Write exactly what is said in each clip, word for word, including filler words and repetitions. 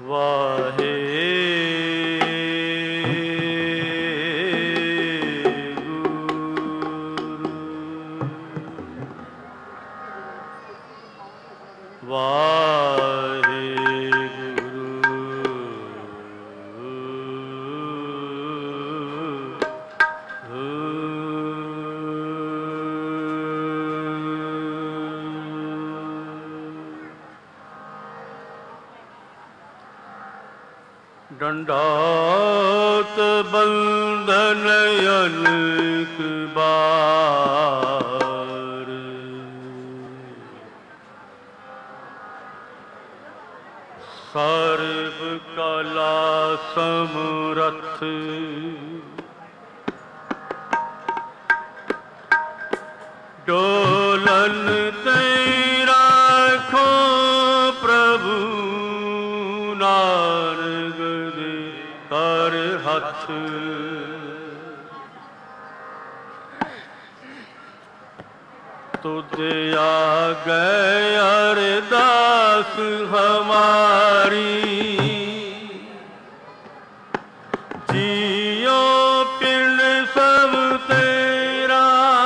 ਵਾਹਿਗੁਰੂ ਡੰਡਾਤ ਬੰਧਨ ਅਨੇਕ ਬਾਰ, ਸਰਬ ਕਲਾ ਸਮਰੱਥ ਡੋਲਨ ਤੇ ਰਾਖੋ ਪ੍ਰਭੂ ਨਾਨਕ ਦੇ ਕਰ ਹੱਥ। ਤੁਧ ਆਗੇ ਅਰਦਾਸ ਹਮਾਰੀ, ਜੀਓ ਪਿੰਡ ਸਭ ਤੇਰਾ,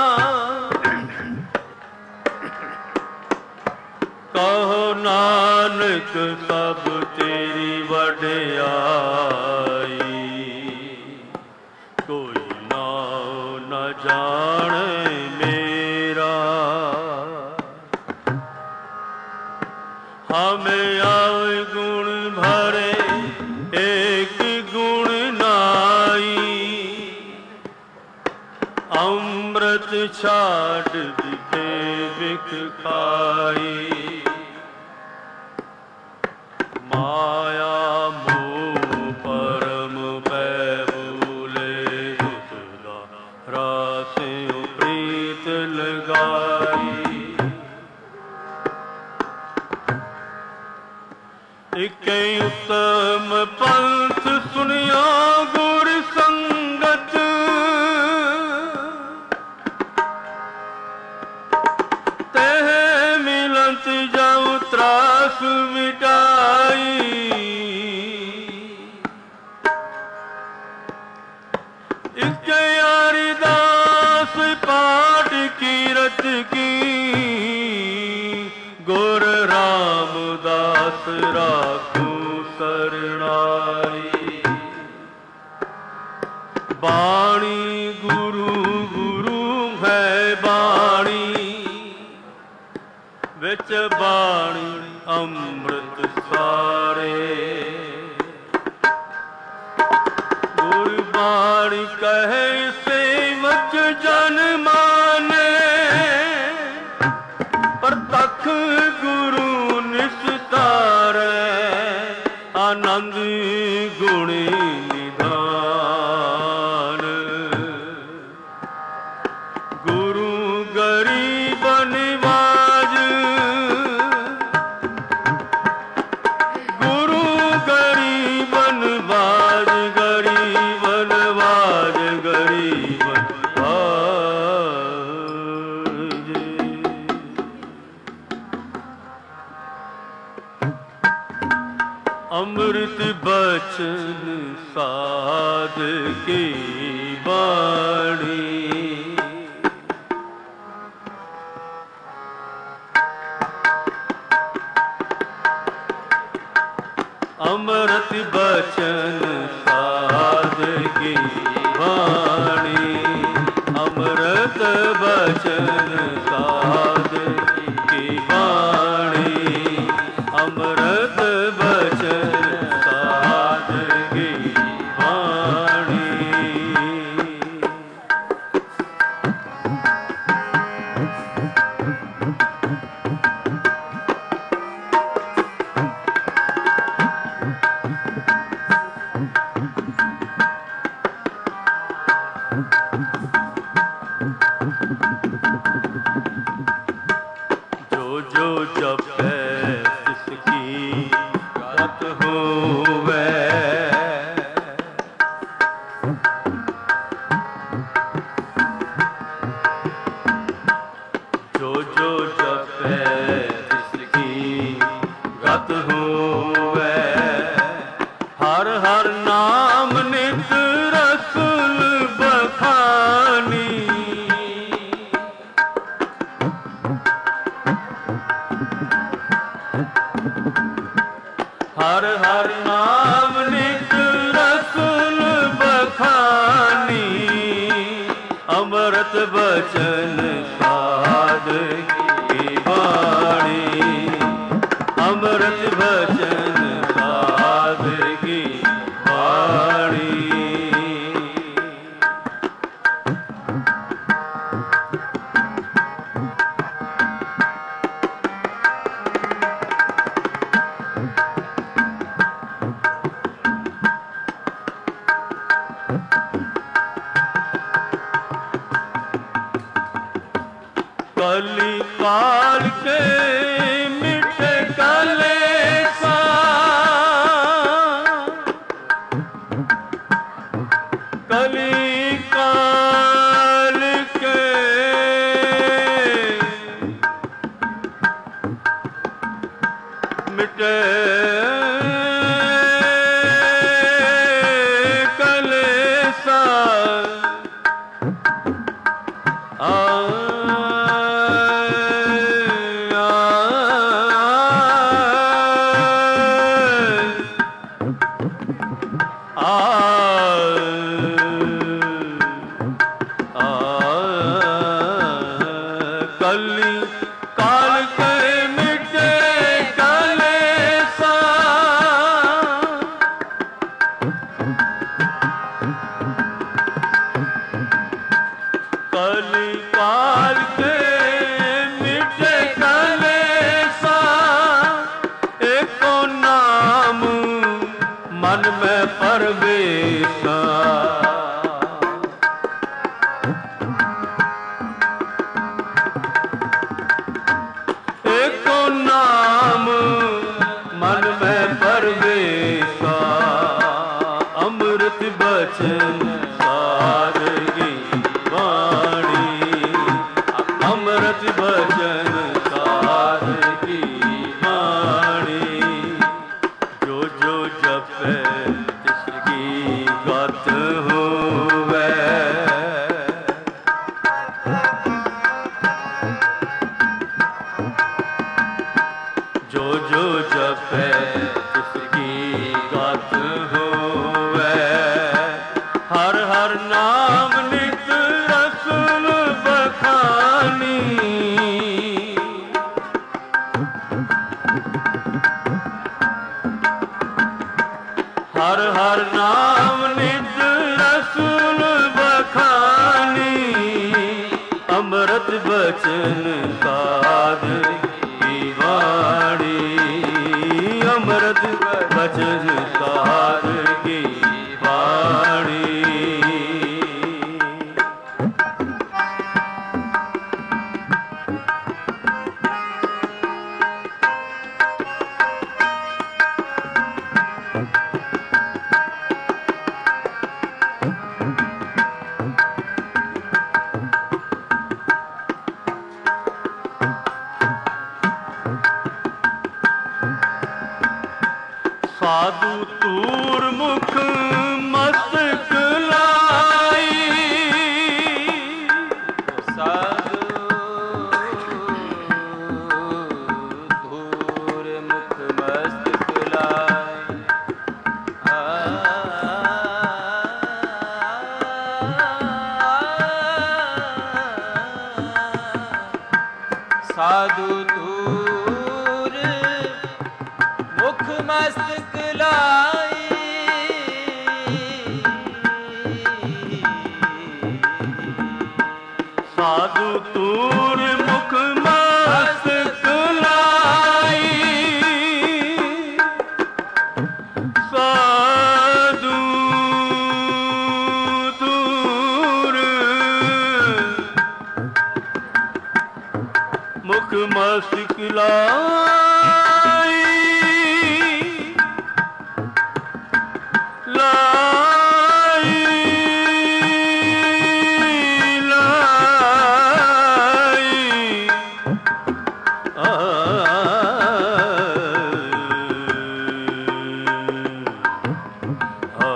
ਕਹੋ ਨਾਨਕ ਸਭ ਤੇਰੀ ਵਡਿਆਈ, ਕੋਈ ਨਾਉ ਨ ਜਾਣੇ ਮੇਰਾ। ਹਮੇ ਆਵੇ ਗੁਣ ਭਰੇ ਏਕ ਗੁਣ ਨਾਈ, ਅੰਮ੍ਰਿਤ ਛਾੜ ਦਿਖੇ ਬਿਖ ਖਾਈ। ਮਾਇਆ ਮੋਹ ਪਰਮ ਪੈ ਭੂਲੇ, ਉਸਦਾ ਰਾਸਿਉ ਪ੍ਰੀਤ ਲਗਾਈ। ਇਕੈ ਉਤਮ ਪੰਥ ਸੁਣਿਆ ਗੁਰ ਸੰਗਤ, ਤਹ ਮਿਲੰਤ ਜਾਉ ਤਰਾਸ ਮਿਟਾਈ। ਇਕੈ ਅਰਦਾਸ ਪਾਠ ਕੀਰਤ ਕੀ, ਗੁਰ ਰਾਮਦਾਸ ਰਾਖੂ ਸਰਣਾਈ। ਬਾਣੀ ਗੁਰੂ ਗੁਰੂ ਹੈ ਬਾਣੀ, ਵਿੱਚ ਬਾਣੀ ਅੰਮ੍ਰਿਤ ਸਾਰੇ। ਗੁਰਬਾਣੀ ਕਹੇ ਸੇਵਕ ਜਨ ਮਾਨੇ, ਪ੍ਰਤੱਖ ਗੁਰੂ ਨਿਸਤਾਰੈ, ਆਨੰਦ ਗੁਣੀ ਨਿਧਾਨ। ਗੁਰੂ ਗਰੀਬ ਨਿਵਾਜ, ਗੁਰੂ ਗਰੀਬ ਨਿਵਾਜ, ਗਰੀਬ ਨਿਵਾਜ, ਗਰੀਬ ਨਿਵਾਜ। ਅੰਮ੍ਰਿਤ ਬਚਨ ਸਾਧ ਕੀ ਬਾਣੀ, ਅੰਮ੍ਰਿਤ ਬਚਨ ਸਾਧ ਕੀ ਬਾਣੀ, ਅੰਮ੍ਰਿਤ ਬਚਨ ਸਾਧ ਕੀ ਬਾਣੀ, ਅੰਮ੍ਰਿਤ ਬਚਨ ਸਾਧ ਕੀ ਬਾਣੀ। ਜੋ ਜੋ ਜਪੈ ਤਿਸ ਕੀ ਗਤ ਹੋਵੈ, ਜੋ ਜੋ ਜਪੈ ਤਿਸ ਕੀ ਗਤ ਹੋਵੈ। हर हर नाम नित रसूल बखानी, अमृत बचन साध की वाणी, अमृत बचन साध की वाणी। कली काल के मिटे कलेसा, कली काल के मिटे कलेसा, आ कली काल के मिटे कलेसा, कली काल के मिटे कलेसा, एको नाम मन में परवेसा, एको नाम मन में परवेसा, अमृत बचन साध की वाणी, अमृत बचन साध की वाणी। जो जो जपे तिसकी गत होवे, जो जो जपे तिसकी गत होवे, हर हर नाम नित रसूल बखानी, हर हर नाम नित रसूल बखानी, अमृत बचन साध की वाणी, अमृत बचन साध की वाणी। साधु तूर मुख मस्तक लाई, साधु तूर मुख मस्तक लाई, साधु तूर मुख मस्तक लाई, साधु तूर मुख मस्तक लाई, साधु तूर मुख मस्तक लाई, लाई लाई आ, आ,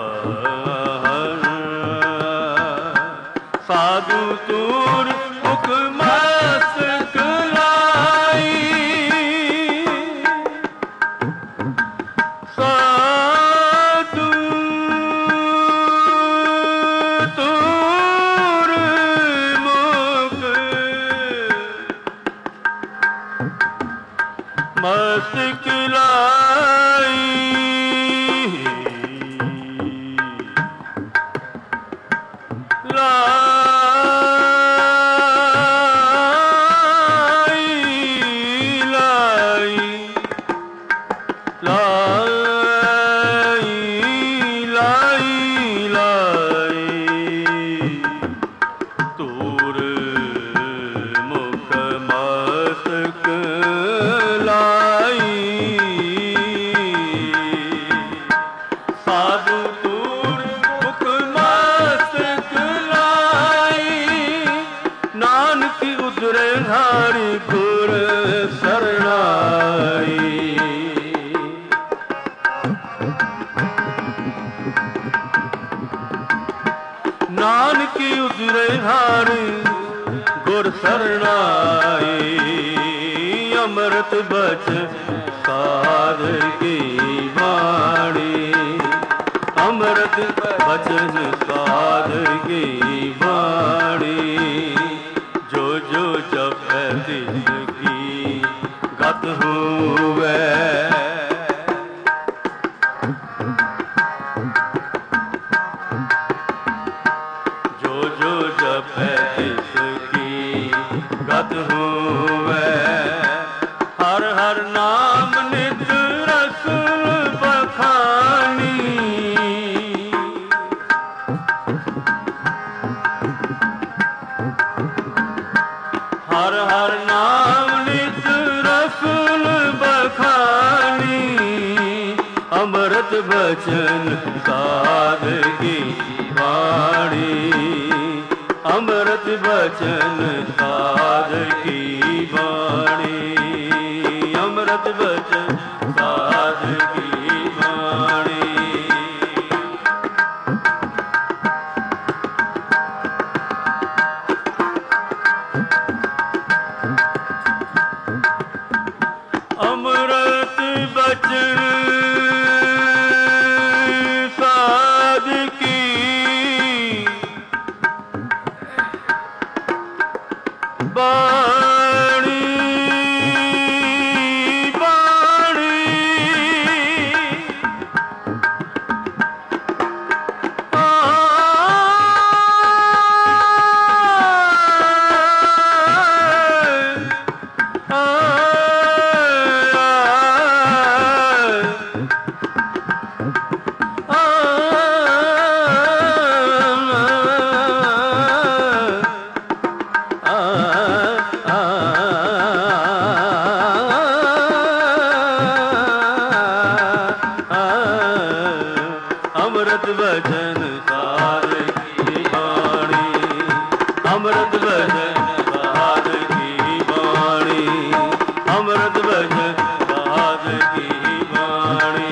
साधु तूर मुख मस्तक लाई, सा ਲਾਈ ਲਾਈ ਤੂਰ ਮੁਖ ਮਸਤਕ ਲਾਈ ਸਾਧੂ ਤੂਰ ਮੁਖ ਮਸਤਕ ਲਾਈ ਨਾਨਕ ਉਦਰੇ ਧਾਰੀ ਗੁਰ ਸਰਣਾਈ ਨਾਨਕ ਉਦਰੇ ਧਾਰੀ ਗੁਰ ਸਰਣਾਈ ਅੰਮ੍ਰਿਤ ਬਚ ਸਾਧ ਕੀ ਬਾਣੀ ਅੰਮ੍ਰਿਤ ਬਚਨ ਸਾਧ ਕੀ ਬਾਣੀ ਜੋ ਜੋ ਜਪੈ ਤਿਸ ਕੀ ਗਤ ਹੋਵੈ ਜੋ ਜੋ ਜਪੈ ਤਿਸ ਕੀ ਗਤ ਹੋਵੈ ਹਰ ਹਰ ਨਾਮ ਨਿਤ ਰਸ ਬਖਾਨੀ ਹਰ ਹਰ ਨਾਮ ਨਿਤ ਰਸੂਲ ਬਖਾਨੀ ਅੰਮ੍ਰਿਤ ਬਚਨ ਸਾਧ ਕੀ ਬਾਣੀ ਅੰਮ੍ਰਿਤ ਬਚਨ ਸਾਧ ਕੀ ਬਾਣੀ ਅੰਮ੍ਰਿਤ ਬਚਨ ਸਾਧ ਕੀ ਬਾਣੀ ਅੰਮ੍ਰਿਤ ਬਚਨ ਸਾਧ ਕੀ ਬਾਣੀ ਬਾਣੀ ਆ ਆ ਅੰਮ੍ਰਿਤ ਬਚਨ ਸਾਧ ਕੀ ਬਾਣੀ ਅੰਮ੍ਰਿਤ ਬਚਨ ਸਾਧ ਕੀ ਬਾਣੀ ਅੰਮ੍ਰਿਤ ਬਚਨ ਸਾਧ ਕੀ ਬਾਣੀ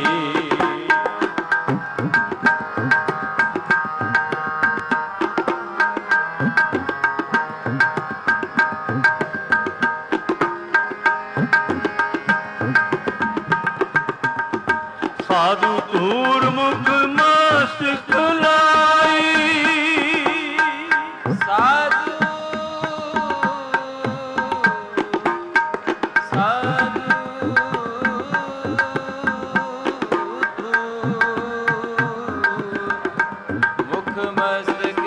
ਸਾਧੂ ਧੂਰ ਮੁਖ ਮਸਤਕ ਲਾਈ ਸਾਧੂ ਸਾਧੂ ਮੁਖ ਮਸਤਕ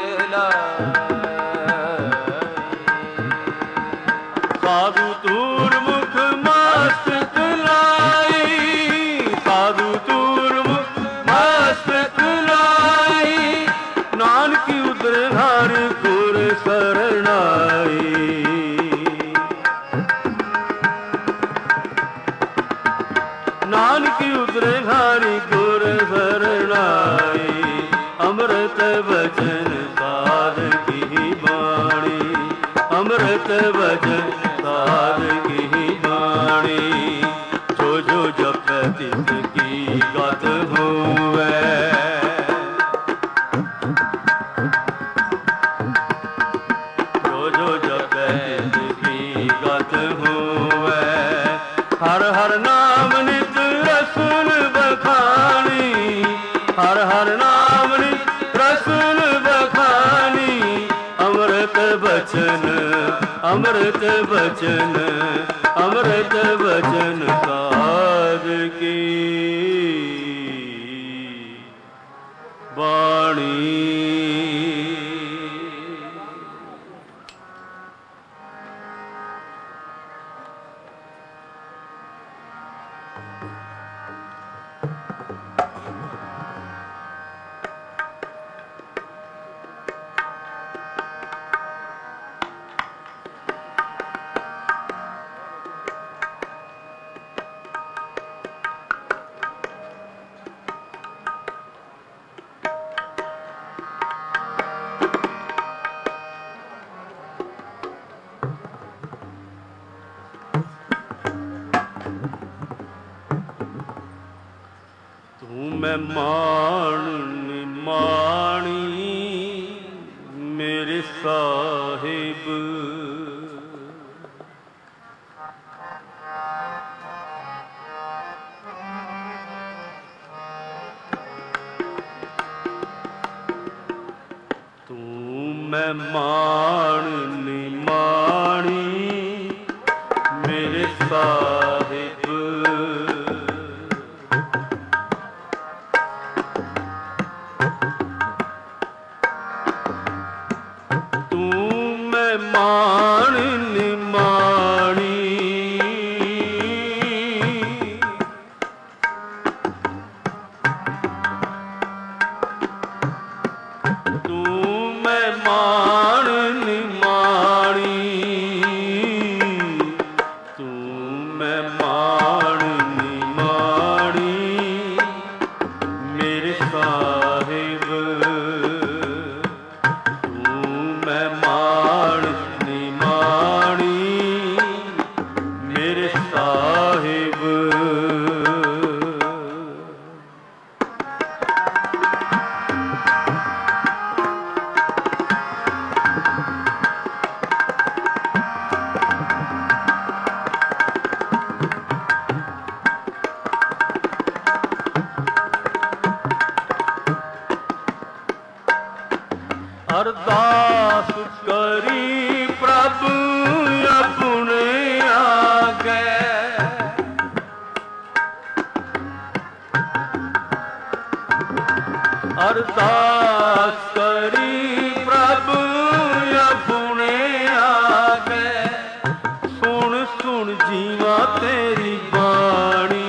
ਲਾਈ ਸਾਧੂ ਧੂਰ ਮੁਖ ਮਸਤਕ ਲਾਈ ਸਾਧੂ ਧੂਰ ਮੁਖ ਮਸਤਕ ਲਾਈ ਨਾਨਕ ਉਦਰੇ ਹਰ ਗੁਰ ਸਰਣਾਈ ਨਾਨਕ ਉਦਰੇ ਹਰਿ ਗੁਰ ਸਰਣਾਈ ਅੰਮ੍ਰਿਤ ਬਚਨ ਸਾਧ ਕੀ ਬਾਣੀ ਅੰਮ੍ਰਿਤ ਬਚਨ ਸਾਧ ਕੀ ਬਾਣੀ ਜੋ ਜੋ ਜਪੈ ਤਿਸ ਕੀ ਗਤ ਹੋਵੈ ਜੋ ਜੋ ਜਪੈ ਤਿਸ ਕੀ ਗਤ ਹੋਵੈ ਹਰ ਹਰ ਨਾਮ ਨਿਤ ਰਸੂਲ ਬਖਾਨੀ ਹਰ ਹਰ ਨਾਮ ਨਿਤ ਰਸੂਲ ਬਖਾਨੀ ਅੰਮ੍ਰਿਤ ਬਚਨ ਅੰਮ੍ਰਿਤ ਬਚਨ ਅੰਮ੍ਰਿਤ ਬਚਨ ਸਾਧ ਕੀ ਬਾਣੀ ਤੂੰ ਮਹਿਮਾਨ ਨਿਮਾਣੀ ਮੇਰੇ ਸਾਹਿਬ। ਤੂੰ ਮਹਿਮਾਨ ਨਿਮਾਣੀ ਮੇਰੇ ਸਾਹਿਬ। ਮਾਣ ਨਿਮਾਣੀ ਤੂੰ ਮਹਿਮਾਨ ਨਿਮਾਣੀ ਤੂੰ ਮਹਿਮਾਨ ਨਿਮਾਣੀ ਮੇਰੇ ਸਾਹਿਬ। ਤੂੰ ਮਹਿਮਾਨ ਮੇਰੇ ਸਾਹਿਬ। ਅਰਦਾਸ ਕਰੀ ਪ੍ਰਭ ਆਪਣੇ ਆਗੇ। ਅਰਦਾਸ ਕਰੀ ਪ੍ਰਭ ਆਪਣੇ ਆਗੇ। ਸੁਣ ਸੁਣ ਜੀਵਾ ਤੇਰੀ ਬਾਣੀ।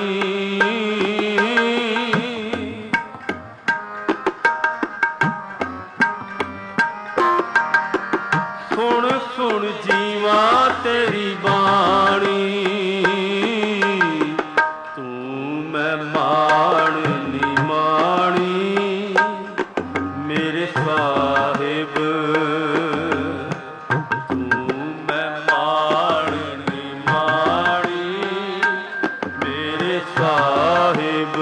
ਸੁਣ ਸੁਣ ਜੀਵਾ ਤੇਰੀ ਬਾਣੀ। ਤੂੰ ਮਹਿਮਾਨ ਨਿਮਾਣੀ ਮੇਰੇ ਸਾਹਿਬ। ਤੂੰ ਮਹਿਮਾਨ ਨਿਮਾਣੀ ਮੇਰੇ ਸਾਹਿਬ।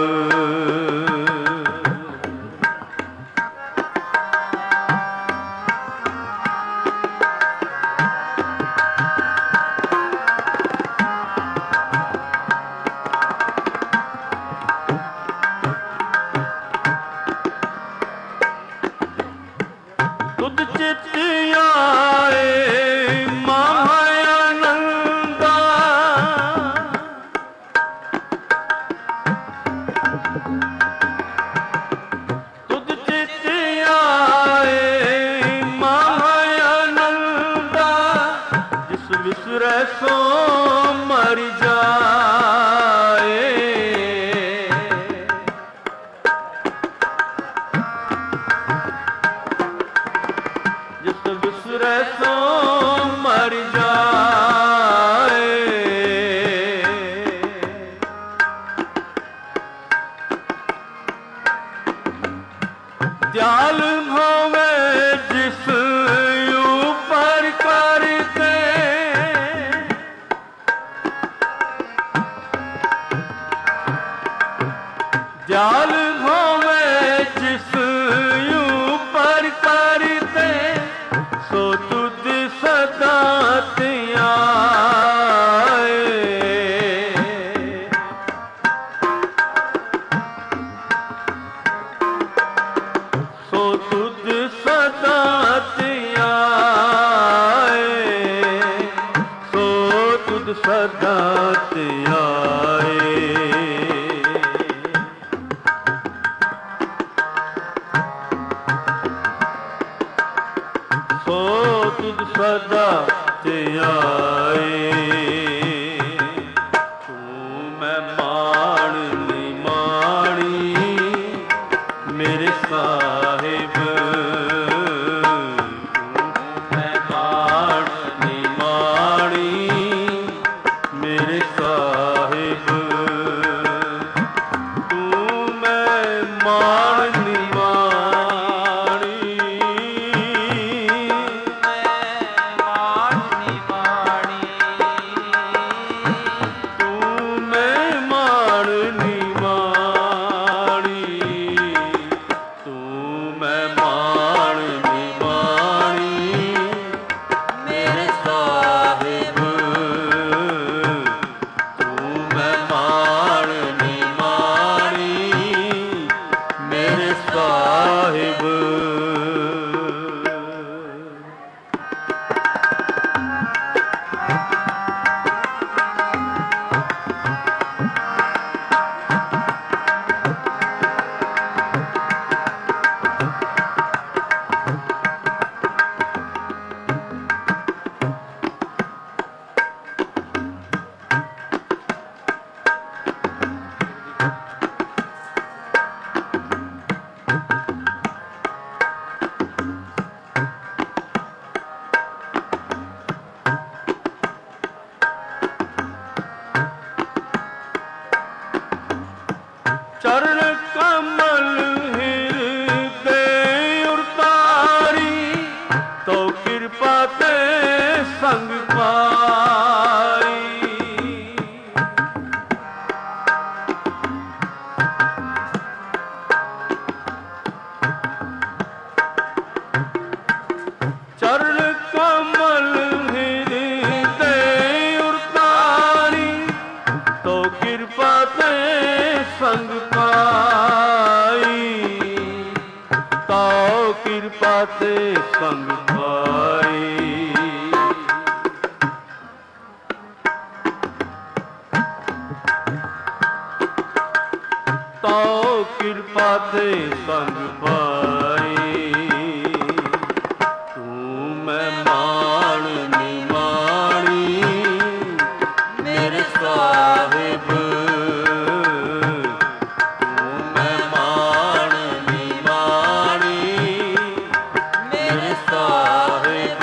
ਤੁਧ ਚਿੱਤ ਆਏ ਮਹਾ ਆਨੰਦਾ। ਤੁਧ ਚਿੱਤ ਆਏ ਮਹਾ ਆਨੰਦਾ। ਜਿਸ ਵਿਸਰੈ ਸੋ ਮਰ ਜਾਏ। ਜਿਸ ਵਿਸਰੈ ਸੋ ਮਰ ਜਾਏ। ਦਿਆਲ ਹੋਵੇ ਜਿਸ ਉਪਰ ਕਰਤੇ। ਦਿਆਲ ਹੋਵੇ ਜਿਸ ਉਪਰ ਕਰਤੇ। ਸੋ ਤੁਧ ਸਦਾ ਧਿਆਏ। ਸੋ ਤੁਧ ਸਦਾ ਧਿਆਏ। ਸੋ ਤੁਧ ਸਦਾ ਧਿਆਏ। ਸੋ ਤੁਧ ਸਦਾ ਧਿਆਏ। ਤੂੰ ਮਹਿਮਾਨ ਨਿਮਾਣੀ ਮੇਰੇ ਸਾਹਿਬ। ਤੂੰ ਮਹਿਮਾਨ ਨਿਮਾਣੀ ਮੇਰੇ ਸਾਹਿਬ। ਚਰਨ ਕਮਲ ਹਿਰਦੇ ਉਰਤਾਰੀ, ਤੋ ਕਿਰਪਾ ਤੇ ਸੰਗ ਪਾਈ। ਚਰਨ ਕਮਲ ਹਿਰਦੇ ਉਰਤਾਰੀ, ਤੋ ਕਿਰਪਾ ਤੇ ਸੰਗ ਪਾਈ। ਤੋ ਕਿਰਪਾ ਤੇ ਸੰਗ ਪਾਈ। ਤੋ ਕਿਰਪਾ ਤੇ ਸੰਗ ਪਾਈ। ਤੂੰ ਮੈਂ ਮਾਣ ਨਿਮਾਣੀ ਮੇਰੇ ਸਾਹਿਬ, ਤੂੰ ਮੈਂ ਮਾਣ ਨਿਮਾਣੀ ਮੇਰੇ ਸਾਹਿਬ।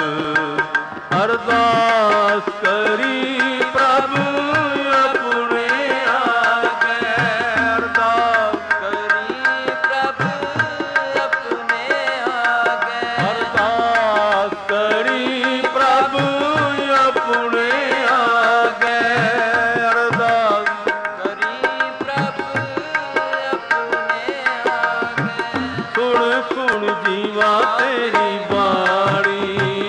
ਅਰਦਾਸ ਕਰੀ ਪ੍ਰਭ ਆਪਣੇ ਆਗੇ, ਅਰਦਾਸ ਕਰੀ ਪ੍ਰਭ ਆਪਣੇ ਆਗੇ, ਅਰਦਾਸ ਕਰੀ ਪ੍ਰਭ ਆਪਣੇ ਆਗੇ, ਅਰਦਾਸ ਕਰੀ ਪ੍ਰਭ ਆਪਣੇ ਆਗੇ। ਸੁਣ ਸੁਣ ਜੀਵਾ ਤੇਰੀ ਬਾਣੀ,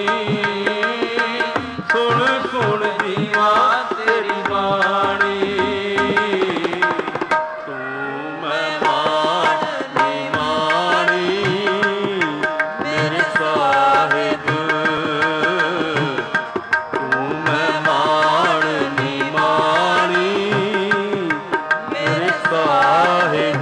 ਸੁਣ ਸੁਣ ਜੀਵਾ ਤੇਰੀ ਬਾਣੀ। ਤੂੰ ਮੈਂ ਮਾਣ ਨਿਮਾਣੀ ਮੇਰੇ ਸਾਹਿਬ, ਤੂੰ ਮੈਂ ਮਾਣ ਨਿਮਾਣੀ ਮੇਰੇ ਸਾਹਿਬ।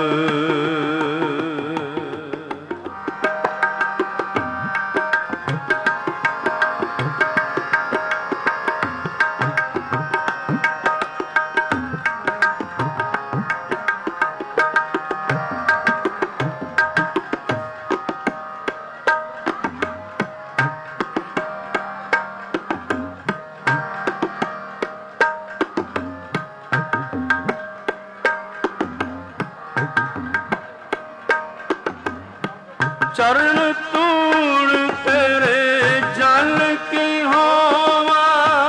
ਚਰਨ ਧੂੜ ਤੇਰੇ ਜਲ ਕੀ ਹੋਵਾ,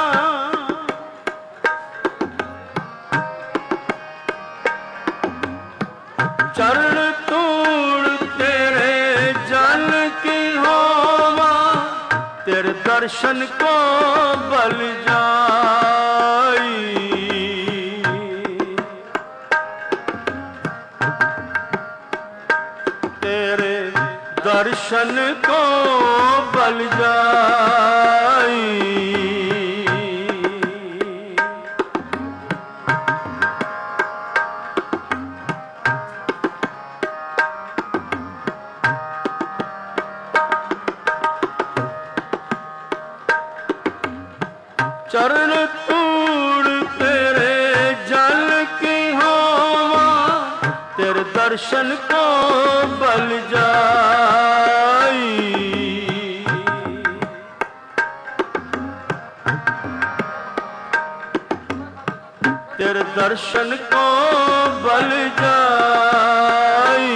ਚਰਨ ਧੂੜ ਤੇਰੇ ਜਲ ਕੀ ਹੋਵਾ। ਤੇਰੇ ਦਰਸ਼ਨ ਕੋ ਬਲ ਜਾਈ, तेरे दर्शन को बल जाई। चरण धूड़ तेरे जल की होवा, तेरे दर्शन को बल जाई। तेरे दर्शन को बल जाई।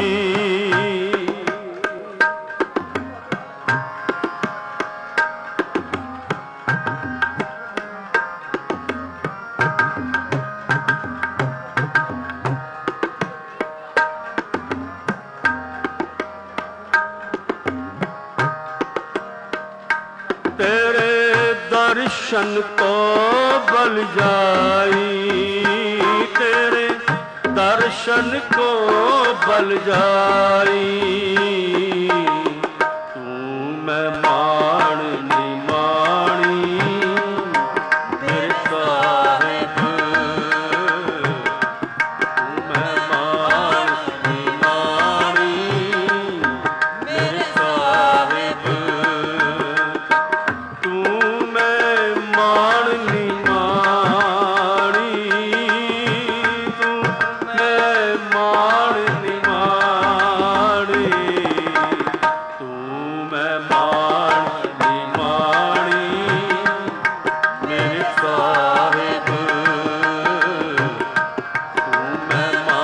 तेरे दर्शन को बल जाई, तेरे दर्शन को बल जाई। तू मैं माण निमाणी मेरे साहिब, तू मैं माण निमाणी मेरे साहिब। तू मैं माण निमाणी, तू मैं माण निमाणी, तू मैं माण निमाणी मेरे साहिब, तू मैं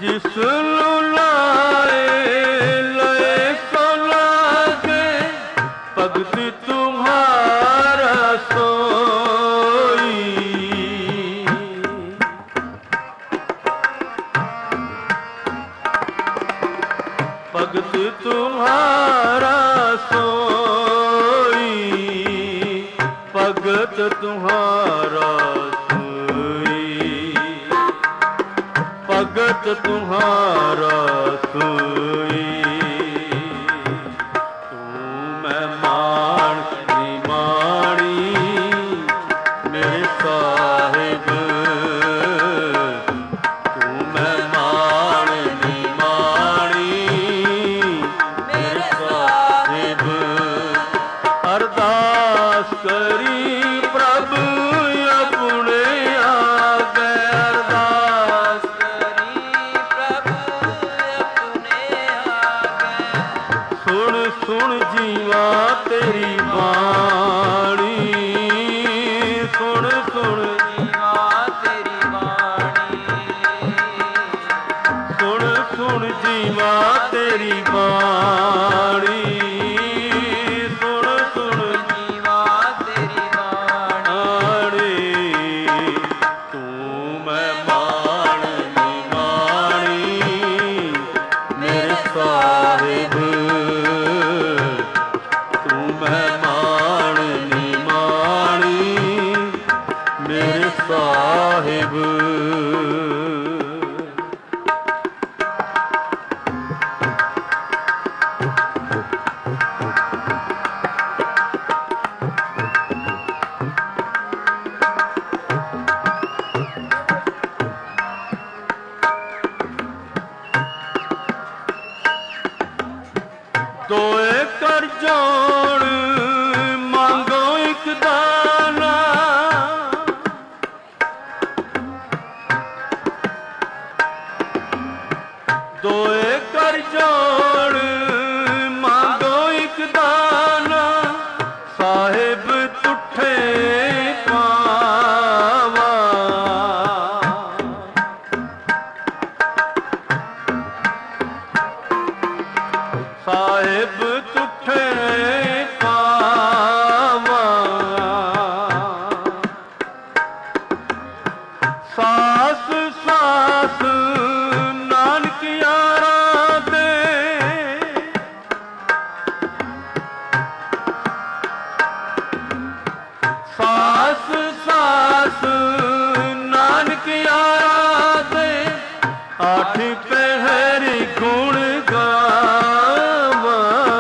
जिस लाए लय सो लागे भगत तुम्हारा सोई। भगत तुम्हारा सोई, भगत तुम्हारा भगत तुम्हारा सोई। तू मैं मान निमाणी मेरे साहिब, तू मैं मान निमाणी मेरे साहिब। अरदास करी प्रभु अपने आगे, अरदास सुन सुन जीवा तेरी बाणी, सुन सुन जीवा तेरी बाणी, सुन सुन जीवा तेरी बाणी, सुन सुन जीवा तेरी बाणी। तू मैं मान निमाणी मेरे साहिब, तू मैं मान निमाणी मेरे साहिब। दोए कर जोड़ मांगो एक दाना, दोए कर जोड़ मांगो एक दाना, साहिब तुठे पावा। साहिब तुठे पावा, सास सास नानक यारा दे, सास सास नानक यारा दे, आठ पहर गुण गावा।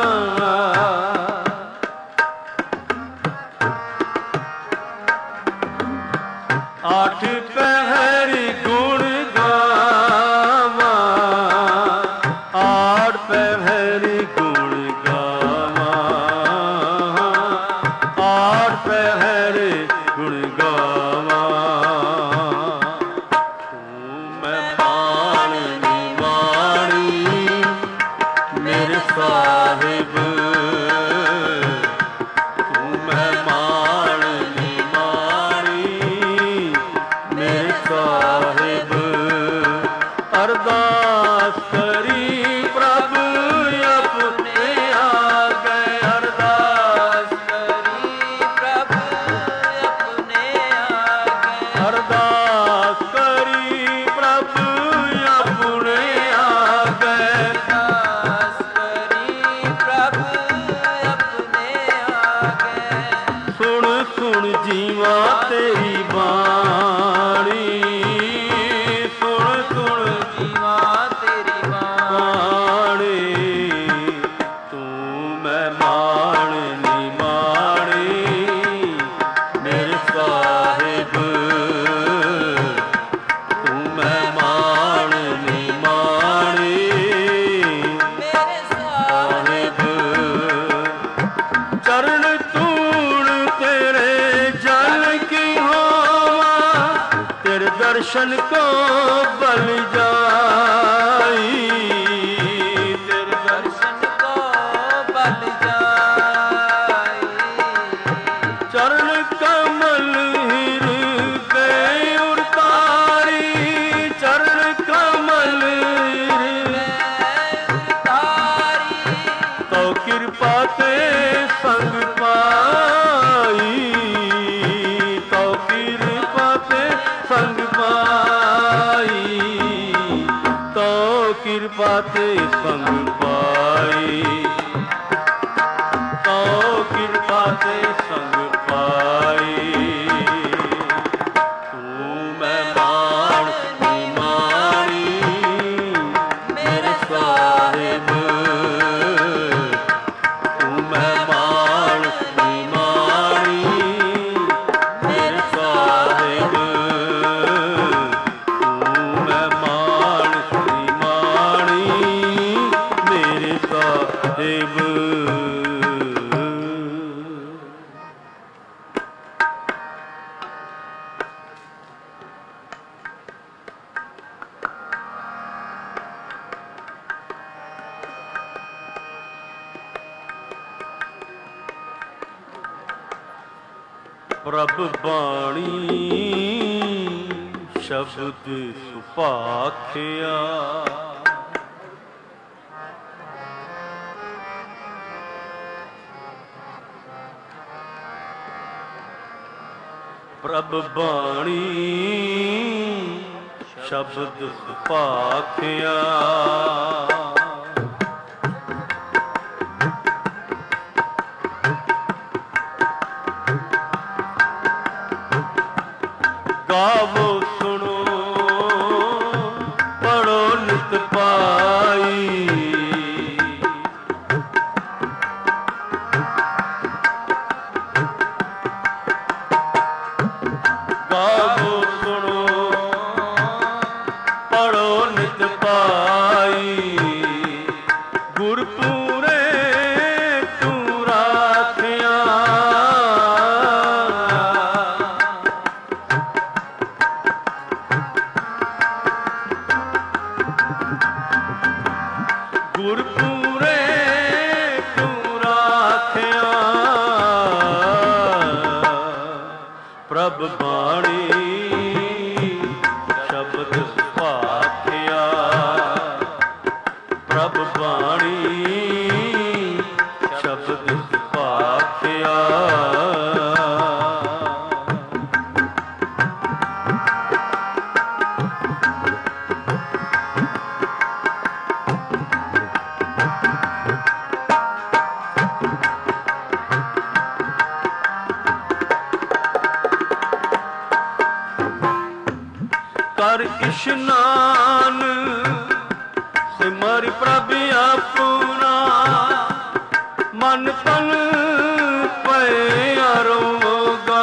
आठ पहर गुण गावा, आठ पहर गुण गावा, आठ पहर गुण गावा। तू मैं मान निमाणी मेरे साहिब, तू मैं मान निमाणी मेरे साहिब। अरदास करी प्रभु अपने आगे, अरदास करी प्रभु अपने आगे, अरदास करी प्रभु अपने आगे। अरदास करी प्रभु अपने आगे। सुन सुन जीवा तेरी बाणी, सुन सुन जीवा तेरी बाणी। तू मैं मान निमाणी मेरे साहिब, तू मैं मान निमाणी मेरे साहिब। चरण तूड़ तेरे जल की होवा, तेरे दर्शन को बल जाई, तेरे दर्शन को बल जाई। चरण कमल हृदय उतारी, चरण कमल ਕਿਰਪਾ ਤੇ ਸੰਗ ਪਾਈ, ਤੋ ਕਿਰਪਾ ਤੇ ਸੰਗ ਪਾਈ। ਤੂੰ ਮੈਂ ਮਾਣ ਮਾਣੀ ਮੇਰੇ ਸਾਹਿਬ, ਤੂੰ ਮੈਂ ਮਾਣ ਮਾਣੀ ਮੇਰੇ ਸਾਹਿਬ, ਤੂੰ ਮੈਂ ਮਾਣ ਮਾਣੀ ਮੇਰੇ ਸਾਹਿਬ। ਪ੍ਰਭ ਬਾਣੀ ਸ਼ਬਦ ਸੁਭਾਖਿਆ, ਪ੍ਰਭ ਬਾਣੀ ਸ਼ਬਦ ਸੁਭਾਖਿਆ। ਗਾਵੋ ਸੁਣੋ ਪੜੋ ਨਿਤ ਪਾਈ, ਗਾਵੋ ਸੁਣੋ ਪੜੋ ਨਿਤ ਪਾਈ। ਗੁਰਪੂਰੇ ਤੂੰ ਰਾਖਿਆ, ਗੁਰਪੂਰੇ ਤੂੰ ਰਾਖਿਆ। ਪ੍ਰਭ ਬਾਣੀ ਸ਼ਬਦ ਸੁਭਾਖਿਆ, ਪ੍ਰਭ ਬਾਣੀ ਸ਼ਬਦ ਸੁਭਾਖਿਆ। ਕਰ ਇਸ਼ਨਾਨ ਸਿਮਰਿ ਪ੍ਰਭ ਆਪਣਾ, ਮਨ ਤਨ ਪਏ ਅਰੋਗਾ।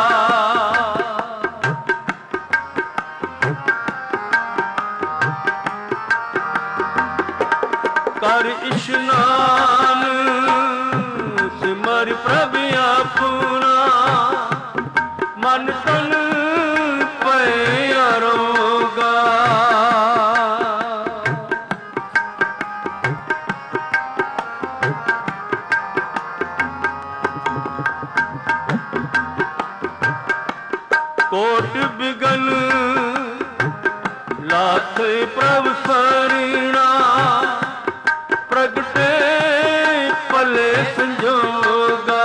ਕਰ ਇਸ਼ਨਾਨ ਸਿਮਰਿ ਪ੍ਰਭ ਆਪਣਾ, ਮਨ ਤਨ ਪਏ ਅਰੋਗਾ। ਕੋਟ ਬਿਗਨ ਲਾਖ ਪ੍ਰਭ ਸਰੀਣਾ, ਪ੍ਰਗਟੇ ਭਲੇ ਸੰਜੋਗਾ।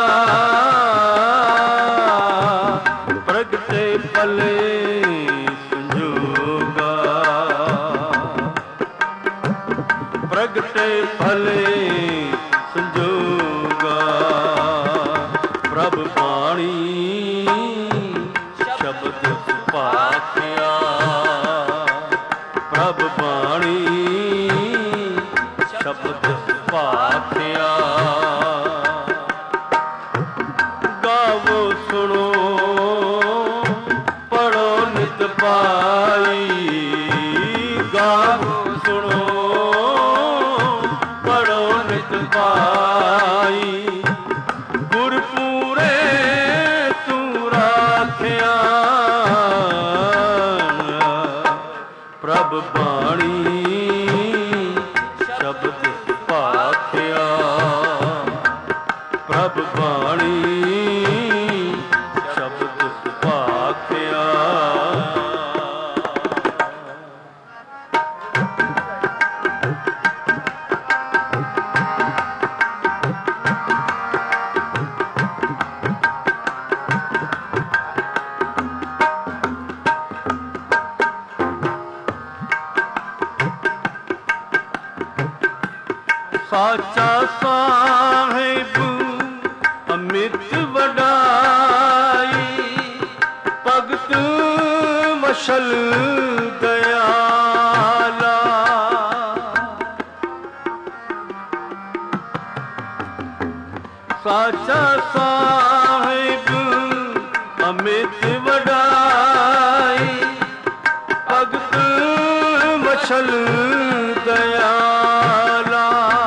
ਪ੍ਰਗਟੇ ਭਲੇ ਸੰਜੋਗਾ, ਪ੍ਰਗਟੇ ਭਲੇ ਸੰਜੋਗਾ। ਪ੍ਰਭ ਬਾਣੀ ਸ਼ਬਦ ਸੁਭਾਖਿਆ, ਪ੍ਰਭ ਬਾਣੀ ਸ਼ਬਦ ਸੁਭਾਖਿਆ। ਗਾਵੋ ਸੁਣੋ ਪੜੋ ਨਿਤ ਪਾਈ, ਗਾਵੋ ਸੁਣੋ ਪੜੋ ਨਿਤ ਪਾਈ। ਗੁਰਪੂਰੇ ਤੂੰ ਰਾਖਿਆ, ਪ੍ਰਭ ਬਾਣੀ ਸ਼ਬਦ ਸੁਭਾਖਿਆ, ਪ੍ਰਭ ਬਾਣੀ ਸ਼ਬਦ ਸੁਭਾਖਿਆ। ਸਾਚਾ ਸਾਹਿਬ ਅਮਿਤ ਵਡਾਈ, ਭਗਤ ਮਸ਼ਲ ਦਇਆਲਾ। ਸਾਚਾ ਸਾਹਿਬ ਅਮਿਤ ਵਡਾਈ, ਭਗਤ ਮਸ਼ਲ ਦਇਆਲਾ।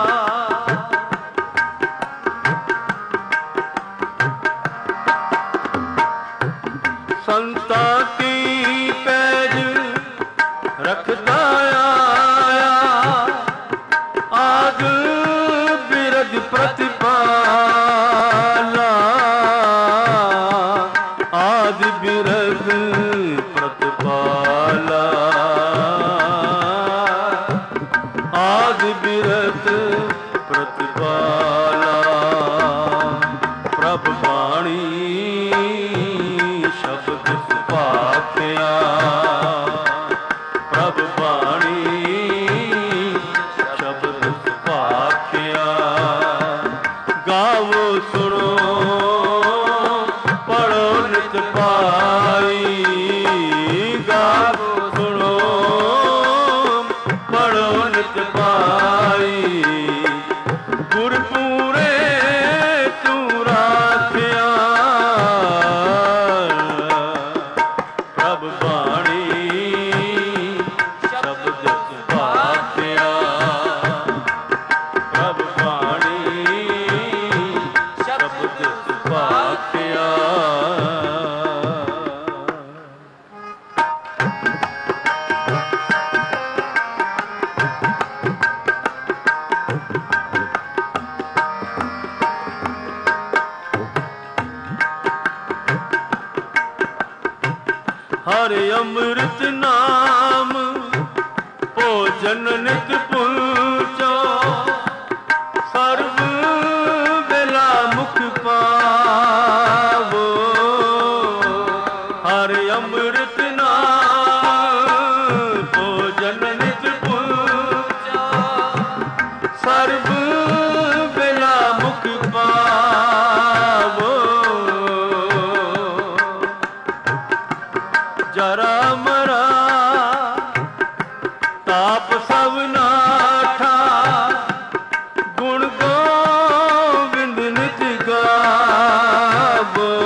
ਸੰਤਾਂ ਕੀ ਪੈਜ ਰੱਖਦਾ ਆਇਆ, ਆਦ ਬਿਰਦ ਪ੍ਰਤਿਪਾਲਾ। ਆਦ ਬਿਰਦ ਪ੍ਰਤਿਪਾਲਾ, ਆਦ ਬਿਰਦ ਪ੍ਰਤਿਪਾਲਾ। ਪ੍ਰਭ ਬਾਣੀ ਸ਼ਬਦ ਸੁਭਾਖਿਆ, ਪ੍ਰਭ ਬਾਣੀ ਸ਼ਬਦ ਸੁਭਾਖਿਆ। ਗਾਵੋ ਸੁਣੋ ਪੜੋ ਨਿਤ ਪਾਈ, ਗਾਵੋ ਸੁਣੋ ਪੜੋ ਨਿਤ ਪਾਈ। ਗੁਰਪੂਰੇ ਤੂੰ ਰਾਖਿਆ, ਪ੍ਰਭ ਬਾਣੀ ਸ਼ਬਦ ਸੁਭਾਖਿਆ, ਪ੍ਰਭ ਬਾਣੀ ਸ਼ਬਦ ਸੁਭਾਖਿਆ। ਹਰਿ ਅੰਮ੍ਰਿਤ ਨਾਮ ਭੋਜਨ ਨਿਤ ਪੁਲਚੋ, ਸਰਬ ਵੇਲਾ ਮੁਖ ਪਾਵੋ। ਹਰਿ ਅੰਮ੍ਰਿਤ ਨਾਮ ਭੋਜਨ ਨਿਤ ਪੁਲਚੋ, ਸਰਬ ਵੇਲਾ ਮੁਖ ਪਾਵੋ। ਜਰਾ ਮਰਾ ਤਾਪ ਸਭ ਨਾਠਾ, ਗੁਣ ਗੋਬਿੰਦ ਨਿਤ ਗਾਵੋ।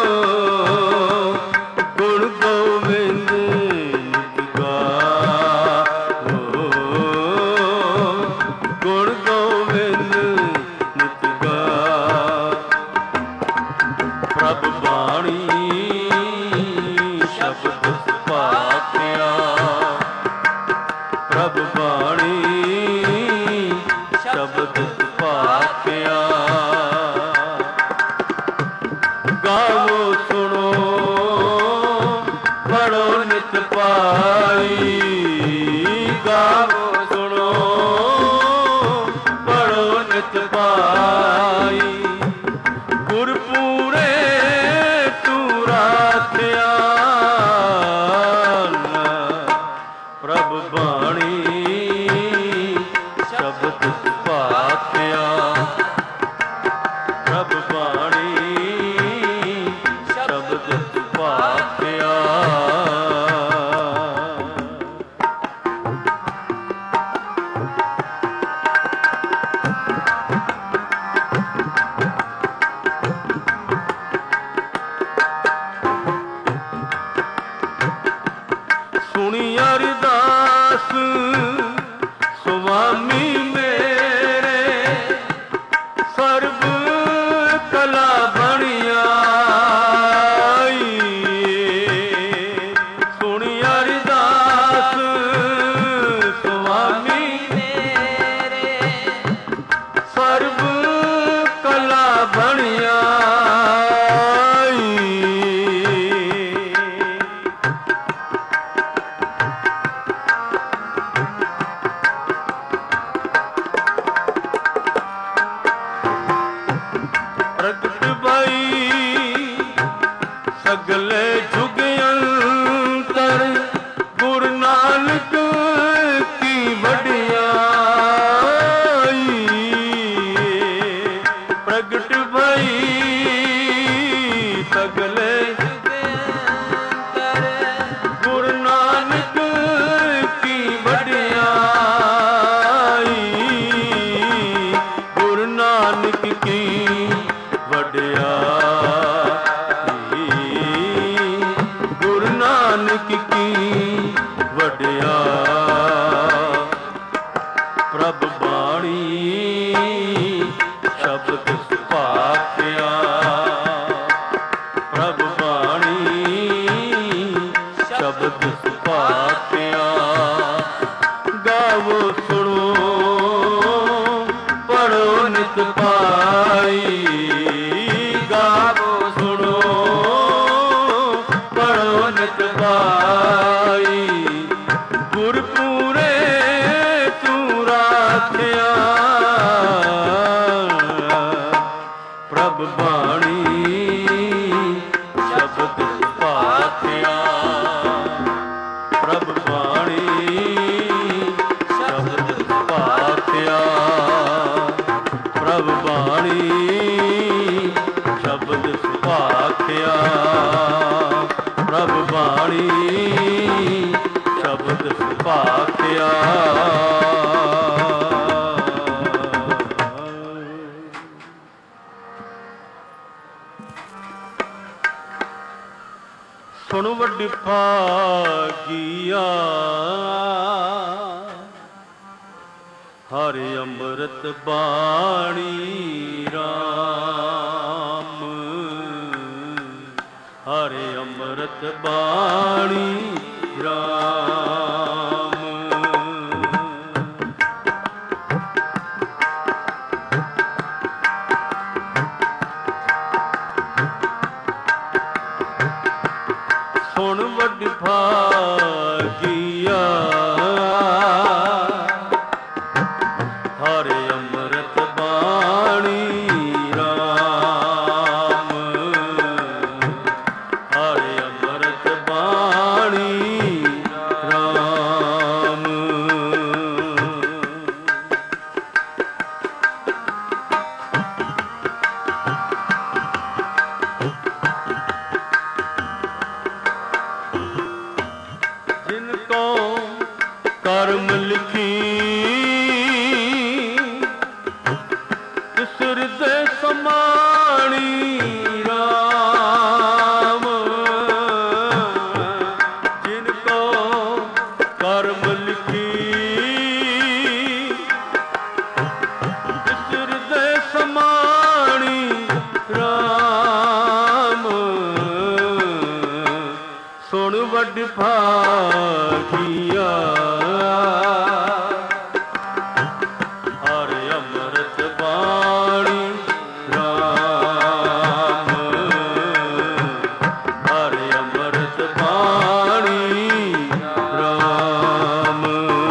ਗੁਣ ਗੋਬਿੰਦ ਨਿਤ ਗਾਵੋ, ਗੁਣ ਗੋਬਿੰਦ ਨਿਤ ਗਾਵੋ। ਪ੍ਰਭ ਬਾਣੀ ਸ਼ਬਦ ਸੁਭਾਖਿਆ, ਪ੍ਰਭ ਬਾਣੀ ਸ਼ਬਦ ਸੁਭਾਖਿਆ। ਗਾਵੋ ਸੁਣੋ ਪੜੋ ਨਿਤ ਪਾਈ, ਗਾਵੋ ਸੁਣੋ ਪੜੋ ਨਿਤ ਪਾਈ। ਗੁਰਪੂਰੇ ਤੂੰ ਰਾਖਿਆ, ਪ੍ਰਭ ਬਾਣੀ ਸ਼ਬਦ ਸੁਭਾਖਿਆ, ਪ੍ਰਭ ਬਾਣੀ ਸ਼ਬਦ ਸੁਭਾਖਿਆ। ਪ੍ਰਭ ਬਾਣੀ ਸ਼ਬਦ ਸੁਭਾਖਿਆ, ਪ੍ਰਭ ਬਾਣੀ ਸ਼ਬਦ ਸੁਭਾਖਿਆ। ਗਾਵੋ ਸੁਣੋ ਪੜੋ ਨਿਤ ਪਾਈ, ਗਾਵੋ ਸੁਣੋ ਪੜੋ ਨਿਤ ਪਾਈ। ਗੁਰਪੂਰੇ ਤੂੰ ਰਾਖਿਆ, ਪ੍ਰਭ ਬਾਣੀ ਸ਼ਬਦ ਸੁਭਾਖਿਆ, ਪ੍ਰਭ ਬਾਣੀ ਸ਼ਬਦ ਸੁਭਾਖਿਆ, ਪ੍ਰਭ ਬਾਣੀ ਸ਼ਬਦ ਸੁਭਾਖਿਆ, ਪ੍ਰਭ ਬਾਣੀ ਸ਼ਬਦ ਸੁਭਾਖਿਆ। ਸੁਣ ਵੱਡੀ ਭਾਗੀਆ, ਹਰਿ ਅੰਮ੍ਰਿਤ ਬਾਣੀ ਰਾਮ, ਹਰਿ ਅੰਮ੍ਰਿਤ ਬਾਣੀ ਰਾਮ। ਸੁਣ ਵੱਡੀ ਭਾਗੀਆ, ਹਰਿ ਅੰਮ੍ਰਿਤ ਬਾਣੀ ਰਾਮ, ਹਰਿ ਅੰਮ੍ਰਿਤ ਬਾਣੀ ਰਾਮ। ਜਿਨ ਕੋ ਕਰਮ ਲਿਖੀ ਤਿਸ ਹਿਰਦੈ ਸਮਾਣੀ ਰਾਮ, ਜਿਨ ਕੋ ਕਰਮ ਲਿਖੀ ਤਿਸ ਹਿਰਦੈ ਸਮਾਣੀ ਰਾਮ। ਸੁਣ ਵੱਡ ਭਾਗੀਆ, ਹਰਿ ਅੰਮ੍ਰਿਤ ਬਾਣੀ ਰਾਮ, ਹਰਿ ਅੰਮ੍ਰਿਤ ਬਾਣੀ ਰਾਮ।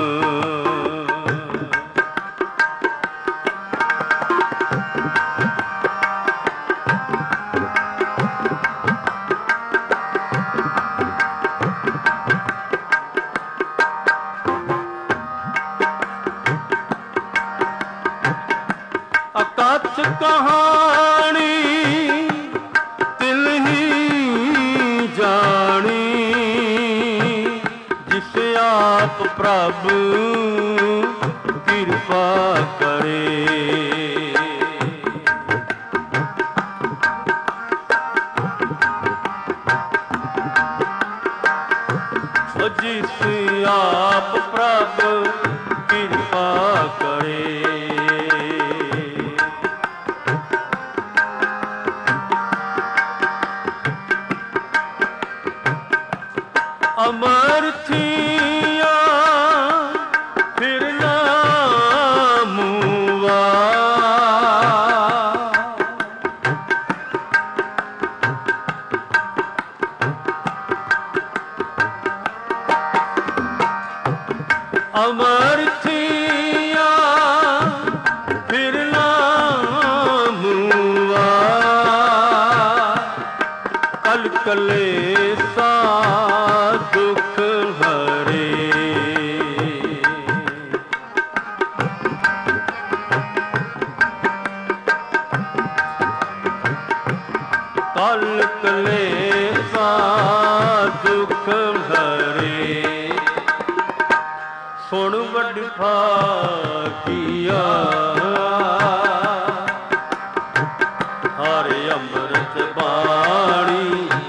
ਅਕਥ ਕਹਾਣੀ ਤਿਲ ਹੀ ਜਾਣੀ, ਜਿਸ ਆਪ ਪ੍ਰਭ ਕਿਰਪਾ ਕਰੇ। ਜਿਸ ਆਪ ਪ੍ਰਭ ਕਿਰਪਾ ਕਰੇ। ਅਮਰਥੀਆਂ ਫਿਰ ਨਾ ਮੂਆ, ਅਮਰਥੀਆਂ ਫਿਰ ਨਾ ਮੂਆ। ਕਲ ਕਲੇਸਾ ਦੁਖ ਹਰੇ, ਕਲ ਕਲੇਸਾ ਦੁਖ ਹਰੇ। ਸੁਣ ਵੱਡ ਭਾਗੀਆ, ਹਰਿ ਅੰਮ੍ਰਿਤ ਬਾਣੀ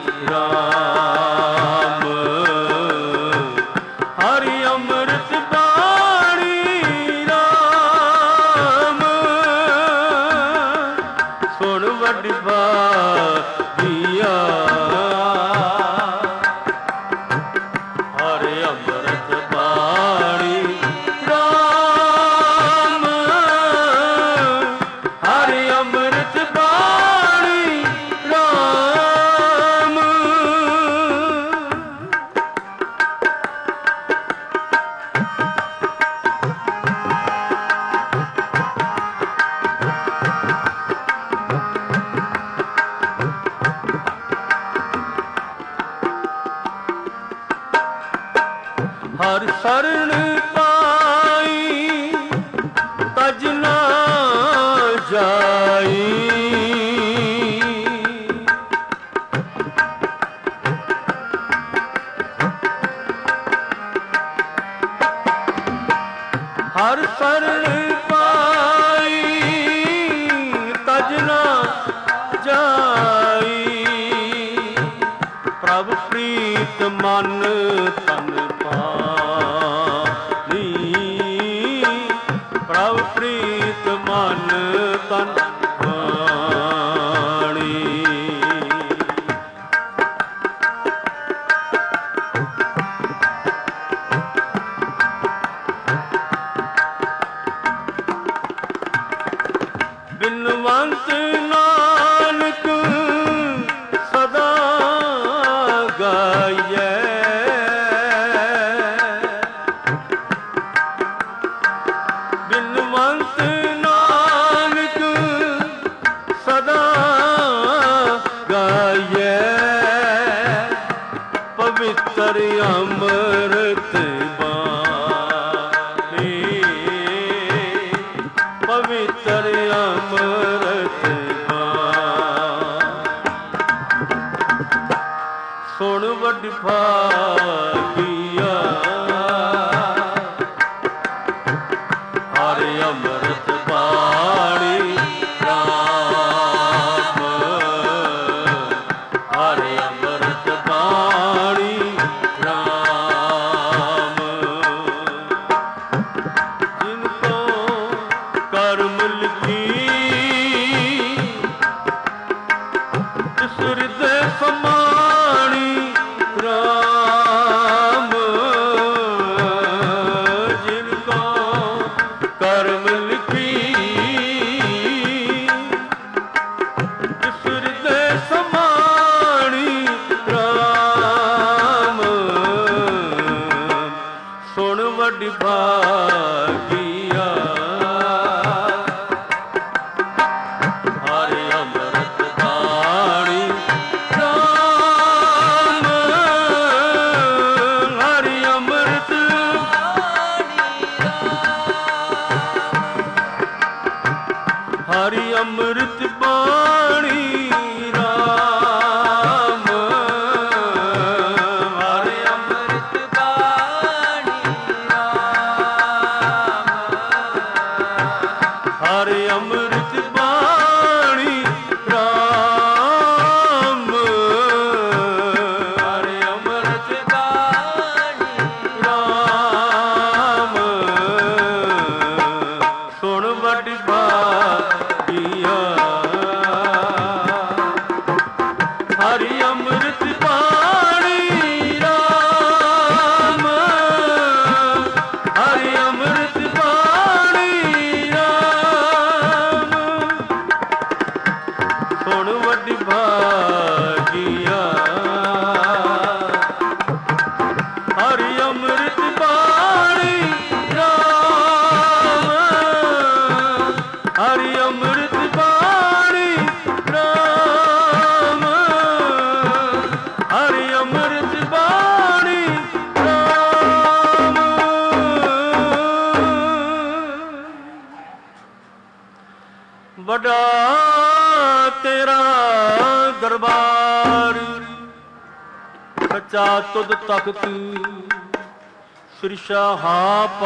ਰਾਮ, ਹਰਿ ਅੰਮ੍ਰਿਤ ਬਾਣੀ ਰਾਮ। ਹਰ ਸਰਣ ਪਾਈ ਤਜ ਨਾ ਜਾਈ। ਪ੍ਰਭ ਪ੍ਰੀਤ ਮਨ ਤਨ ਪਾਣੀ, ਪ੍ਰਭ ਪ੍ਰੀਤ ਮਨ ਤਨ ਪਾਣੀ। ਬਿਨਵੰਤ ਨਾਨਕ ਸਦਾ ਗਾਈਐ, ਬਿਨਵੰਤ ਨਾਨਕ ਸਦਾ ਗਾਈਐ। ਪਵਿੱਤਰ ਅੰਮ੍ਰਿਤ ਬਾਣੀ, ਪਵਿੱਤਰ ਅੰਮ੍ਰਿਤ ਬਾਣੀ। ਸੁਣ ਵੱਡ ਭਾਗੀਆ ਹਰਿ ਅੰਮ੍ਰਿਤ ਬਾਣੀ ਰਾਮ, ਹਰਿ ਅੰਮ੍ਰਿਤ ਬਾਣੀ ਰਾਮ। ਜਿਨ ਕੋ ਕਰਮ ਲਿਖੀ ਤਿਸ ਹਿਰਦੈ ਸਮਾਣੀ ਰਾਮ, ਜਿਨ ਕੋ ਕਰਮ ਲਿਖੀ ਤਿਸ ਹਿਰਦੈ ਸਮਾਣੀ ਰਾਮ। ਸੁਣ ਵੱਡ ਭਾਗੀਆ ਹਰਿ ਅੰਮ੍ਰਿਤ ਬਾਣੀ ਰਾਮ, ਹਰਿ ਅੰਮ੍ਰਿਤ ਹਰਿ ਅੰਮ੍ਰਿਤ ਬਾਣੀ ਰਾਮ, ਹਰਿ ਅੰਮ੍ਰਿਤ ਬਾਣੀ ਰਾਮ, ਹਰਿ ਅੰਮ੍ਰਿਤ ਬਾਣੀ ਰਾਮ, ਹਰਿ ਅੰਮ੍ਰਿਤ ਬਾਣੀ ਰਾਮ। ਸੁਣ ਵੱਡ ਭਾਗੀਆ ਹਰਿ ਅੰਮ੍ਰਿਤ ਬਾਣੀ ਰਾਮ, ਹਰਿ ਅੰਮ੍ਰਿਤ ਬਾਣੀ ਰਾਮ। ਸੁਣ ਵੱਡ ਭਾਗੀਆ ਹਰਿ ਅੰਮ੍ਰਿਤ ਬਾਣੀ ਰਾਮ, ਹਰਿ ਅੰਮ੍ਰਿਤ ਬਾਣੀ ਰਾਮ, ਹਰਿ ਅੰਮ੍ਰਿਤ ਬਾਣੀ ਰਾਮ। ਵੱਡਾ ਤੇਰਾ ਦਰਬਾਰ ਸੱਚਾ ਤੁਧ ਤਖਤ ਸ੍ਰੀ ਸ਼ਾਹਾ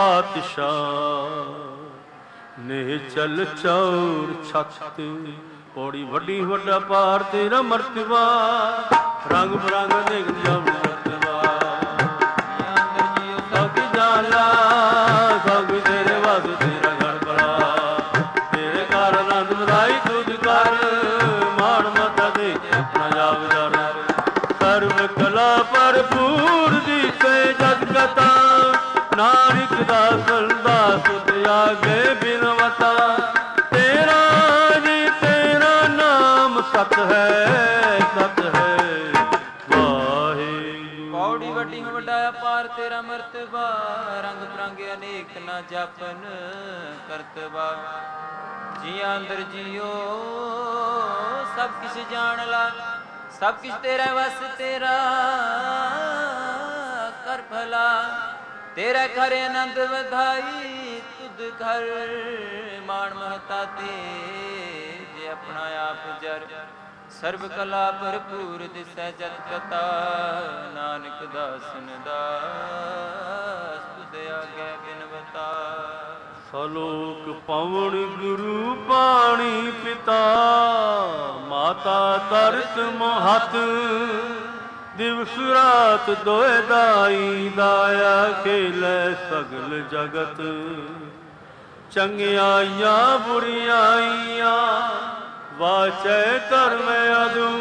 ਪਾਤਸ਼ਾਹ ਨੇ ਚਲ ਚੌਰ ਛੱਤ। ਪੌੜੀ ਵੱਡੀ ਵੱਡਾ ਪਾਰ ਤੇਰਾ ਮਰਤਬਾ, ਰੰਗ ਬਰੰਗ ਦੇਖ ਜਾਉ ਮਰਤਬਾ। ਸਭ ਜਾਲਾ ਸਭ ਤੇਰੇ ਵਸ ਤੇਰਾ ਘਰ ਬੜਾ, ਤੇਰੇ ਘਰ ਆਨੰਦ ਮਦਾਈ ਤੁਧ ਕਰ ਮਾਣ ਮਤਾ ਦੇ ਆਪਣਾ ਜਾਗ ਜਾਣਾ। ਸਰਬ ਕਲਾ ਭਰਪੂਰ ਦੀਸੇ ਜਗ ਕਤਾ, ਨਾਨਕ ਦਾਸਨ ਦਾਸ ਤੇ ਆਗੇ ਬਿਨਵਤਾ। ਤੇਰਾ ਜੀ ਤੇਰਾ ਨਾਮ ਸਤ ਹੈ, ਸਤ ਹੈ ਵਾਹਿਗੁਰੂ। ਪੌੜੀ ਵੱਡੀ ਵੱਡਾ ਅਪਾਰ ਤੇਰਾ ਮਰਤਬਾ, ਰੰਗ ਬਰੰਗੇ ਅਨੇਕ ਨਾ ਜਾਪਨ ਕਰਤਬਾ। ਜੀਆਂ ਅੰਦਰ ਜੀਓ ਸਭ ਕਿਛ ਜਾਣ ਲਾ, ਸਭ ਕਿਛ ਤੇਰਾ ਵਸ ਤੇਰਾ ਕਰ ਭਲਾ। ਤੇਰਾ ਘਰ ਆਨੰਦ ਵਧਾਈ ਤੁਧ ਘਰ ਮਾਣ ਮਹਤਾ ਤੇ ਜੇ ਆਪਣਾ ਆਪ ਜਰ। ਸਰਬ ਕਲਾ ਭਰਪੂਰ ਦਿਸੈ ਜਤ ਕਤਾ, ਨਾਨਕ ਦਾਸਨ ਦਾਸ ਤੁਧ ਆਗੇ ਬਿਨਵਤਾ। ਸਲੋਕ ਪਵਨ ਗੁਰੂ ਪਾਣੀ ਪਿਤਾ, ਮਾਤਾ ਤਰਸ ਮੋਹਤ, ਦਿਵਸ ਰਾਤ ਦੋਇ ਦਾਈ, ਦਾਇਆ ਖੇਲੇ ਸਗਲ ਜਗਤ। ਚੰਗਿਆਈਆਂ ਬੁਰੀਆਈਆਂ ਵਾਚੈ ਧਰਮ ਅਦੂ,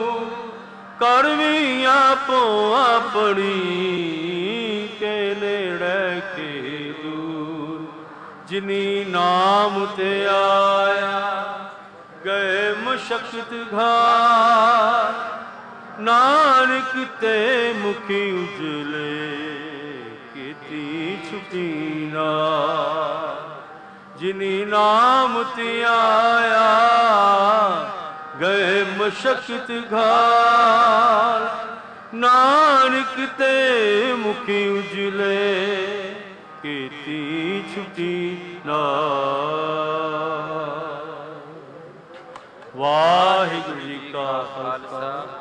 ਕਰਮੀ ਆਪੋ ਆਪਣੀ, ਕੇ ਨੇੜੇ ਕੇ ਦੂਰ। ਜਿਨੀ ਨਾਮ ਤੇ ਆਇਆ ਗਏ ਮਸ਼ਕਤ ਘਾਰ, ਨਾਨਕ ਤੇ ਮੁਖੀ ਉਜਲੇ, ਕੀਤੀ ਛੁਟੀ ਨਾ। ਜਿਨੀ ਨਾਮ ਤੇ ਆਇਆ ਗਏ ਮਸ਼ਕਤ ਘਾਰ, ਨਾਨਕ ਤੇ ਮੁਖੀ ਉਜਲੇ, ਕੀਤੀ ਛੁਟੀ ਨਾ। ਵਾਹਿਗੁਰੂ ਜੀ ਕਾ ਖਾਲਸਾ,